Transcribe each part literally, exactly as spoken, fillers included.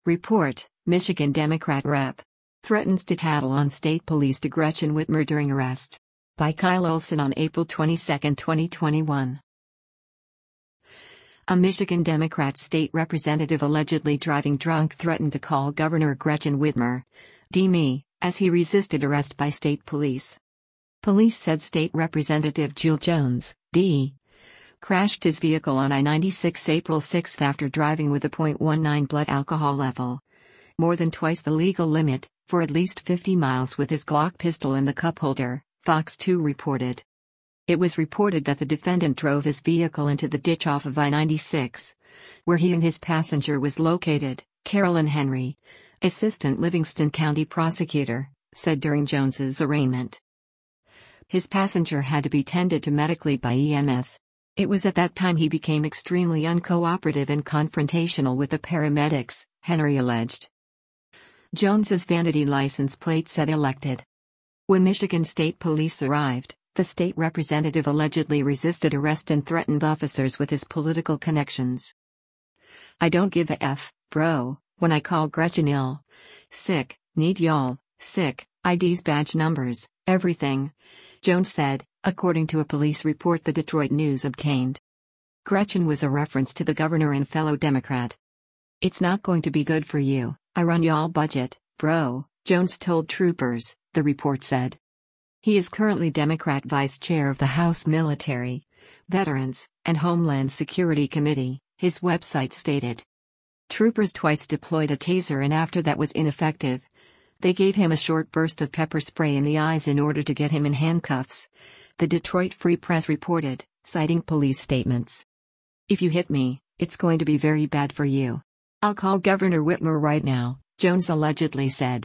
Report: Michigan Democrat rep threatens to tattle on state police to Gretchen Whitmer during arrest. By Kyle Olson on April twenty-second, twenty twenty-one. A Michigan Democrat state representative allegedly driving drunk threatened to call Governor Gretchen Whitmer D M as he resisted arrest by state police. Police said State Representative Jule Jones, D. crashed his vehicle on I ninety-six April sixth after driving with a point one nine blood alcohol level, more than twice the legal limit, for at least fifty miles with his Glock pistol in the cup holder, Fox two reported. It was reported that the defendant drove his vehicle into the ditch off of I ninety-six, where he and his passenger was located, Carolyn Henry, Assistant Livingston County Prosecutor, said during Jones's arraignment. His passenger had to be tended to medically by E M S. It was at that time he became extremely uncooperative and confrontational with the paramedics, Henry alleged. Jones's vanity license plate said elected. When Michigan State Police arrived, the state representative allegedly resisted arrest and threatened officers with his political connections. "I don't give a F, bro, when I call Gretchen ill. Sick, need y'all, sick, I Ds badge numbers, everything," Jones said, according to a police report the Detroit News obtained. Gretchen was a reference to the governor and fellow Democrat. "It's not going to be good for you, I run y'all budget, bro," Jones told troopers, the report said. He is currently Democrat vice chair of the House Military, Veterans, and Homeland Security Committee, his website stated. Troopers twice deployed a taser and after that was ineffective, they gave him a short burst of pepper spray in the eyes in order to get him in handcuffs, the Detroit Free Press reported, citing police statements. "If you hit me, it's going to be very bad for you. I'll call Governor Whitmer right now," Jones allegedly said.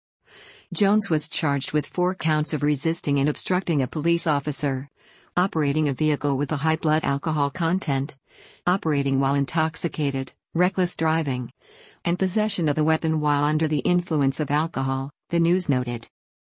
Jones was charged with four counts of resisting and obstructing a police officer, operating a vehicle with a high blood alcohol content, operating while intoxicated, reckless driving, and possession of a weapon while under the influence of alcohol, the news noted.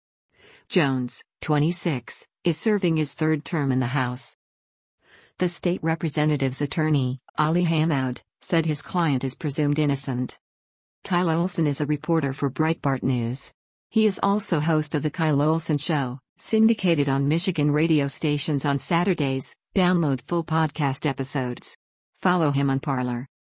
Jones, twenty-six, is serving his third term in the House. The state representative's attorney, Ali Hamoud, said his client is presumed innocent. Kyle Olson is a reporter for Breitbart News. He is also host of The Kyle Olson Show, syndicated on Michigan radio stations on Saturdays. Download full podcast episodes. Follow him on Parler.